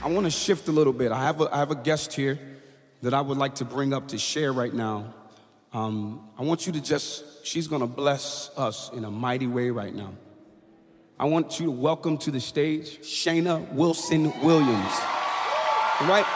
I want to shift a little bit. I have a guest here that I would like to bring up to share right now. I want you to she's going to bless us in a mighty way right now. I want you to welcome to the stage Shayna Wilson Williams. All right?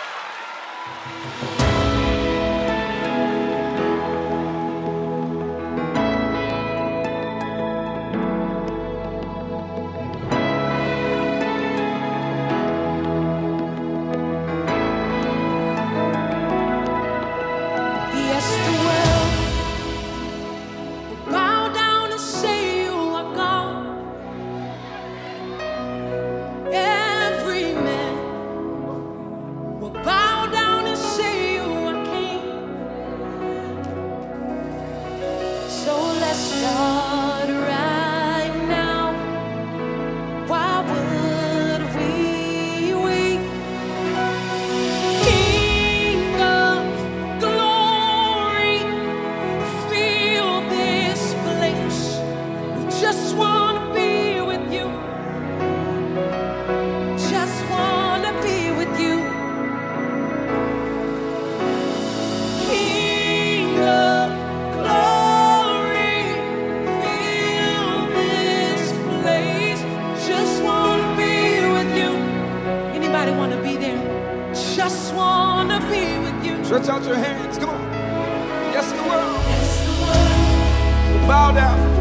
Start right now. Why would we wait? King of glory, fill this place. We just want to be with you. Just want to be with you. King of just wanna be with you. Stretch out your hands, come on. Yes, the world. Yes, the world will bow down.